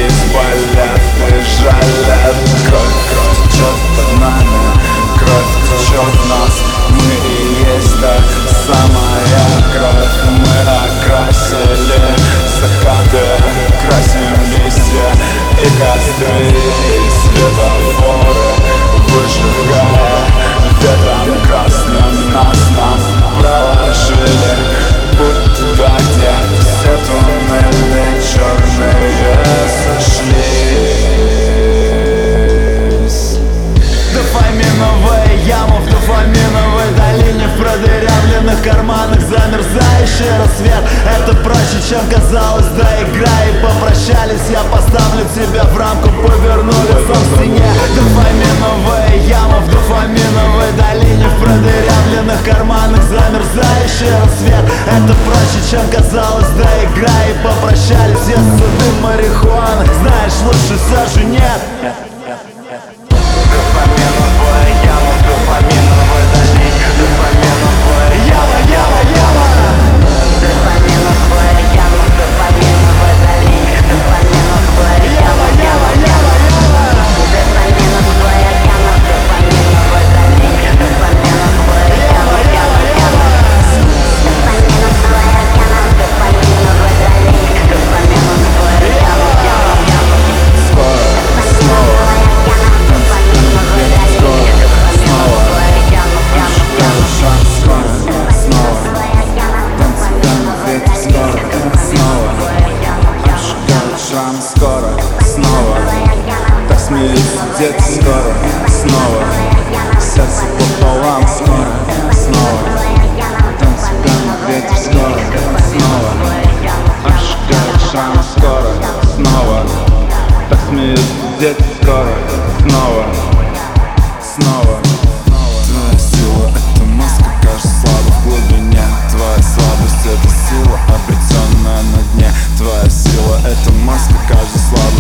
здесь болят и жалят. Кровь течет под нами, кровь течет в нас. Мы и есть та самая кровь. Мы окрасили закаты, красим листья и костры, и светофоры, выжигая ветром красным нас. Нам проложили путь туда, где все туннели черные сошлись. Дофаминовая яма в дофаминовой долине, в продырявленных карманах замерзающий рассвет. Это проще, чем казалось, доиграй и попрощались. Я поставлю тебя в рамку, поверну лицом к стене. Дофаминовая яма в дофаминовой долине, в продырявленных карманах замерзающий рассвет. Это проще, чем казалось, доиграй и попрощались. Если дым марихуаны, знаешь, лучше все же нет. Дофаминовая яма в дофаминовой долине, дофаминовая яма, яма, яма. Дофаминовая яма в дофаминовой долине, дофаминовая яма, яма, яма, яма. Дофаминовая яма в дофаминовой долине, дофаминовая яма, яма, яма. Дофаминовая яма в дофаминовой долине, дофаминовая яма, яма, яма. Скоро, снова, так смеются дети, скоро, снова, сердце пополам, скоро, снова, танцует ветер, скоро, снова, обжигает шам, скоро, снова, так смеются дети, скоро, снова, снова. Твоя сила — это маска, кажется слабо в глубине. Твоя слабость — это сила, обретенная на дне. Твоя сила — это маска, кажется слабо